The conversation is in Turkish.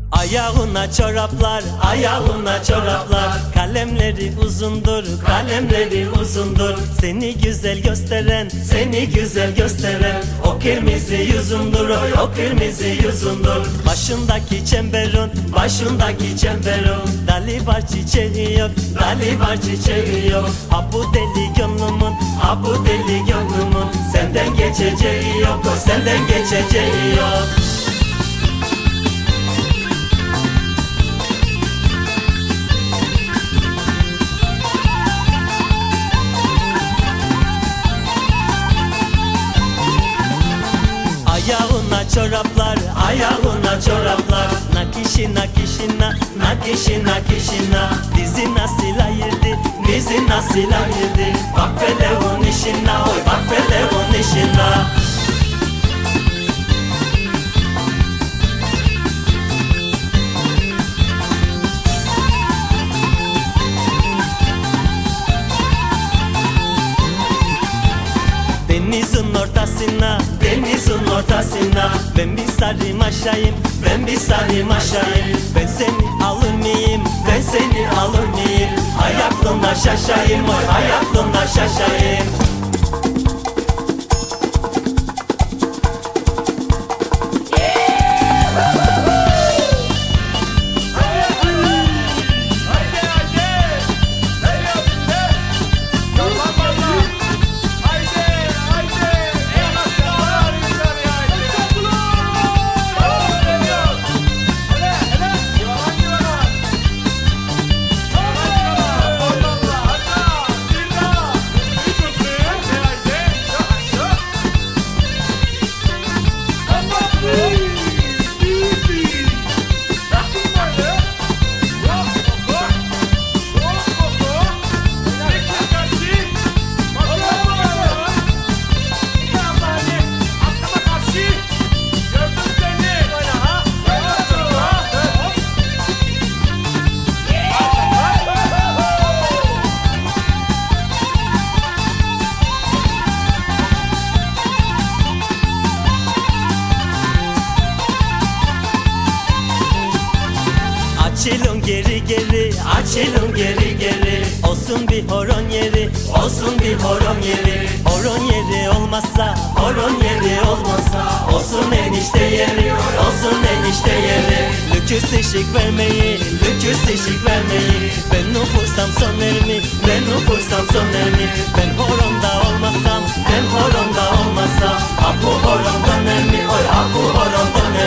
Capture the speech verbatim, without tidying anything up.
Ayağına çoraplar, ayağına çoraplar. Kalemleri uzundur, kalemleri uzundur. Seni güzel gösteren, seni güzel gösteren o kırmızı yüzündür, oy o kırmızı yüzündür. Başındaki çemberin, başındaki çemberin. Dali var çiçeği yok, dali var çiçeği yok. Ha bu deli gönlümün, ha bu deli gönlümün. Senden geçeceği yok, o senden geçeceği yok. Ayağına çoraplar, ayağına çoraplar. Nakişi nakişina, nakişi nakişina. Bizi nasıl ayırdı, bizi nasıl ayırdı. Bak felevun işine, oy bak felevun işine. Denizin ortasına, denizin ortasına. Ben bir sarayım aşağıyım, ben bir sarayım aşağıyım. Ben seni alır mıyım, ben seni alır mıyım? Hay aklımda şaşayım, oy hay aklımda şaşayım. Açılın geri geri, açılın geri geri. Olsun bir horon yeri, olsun bir horon yeri. Horon yeri olmazsa, horon yeri olmazsa. Olsun enişte yeri, olsun enişte yeri. Lüküs ışık vermeyi, lüküs ışık vermeyi. Ben nufursam soner mi, ben nufursam soner mi? Ben horonda olmasam, ben horonda olmasam. Ha bu horon döner mi, oy ha bu horon döner mi?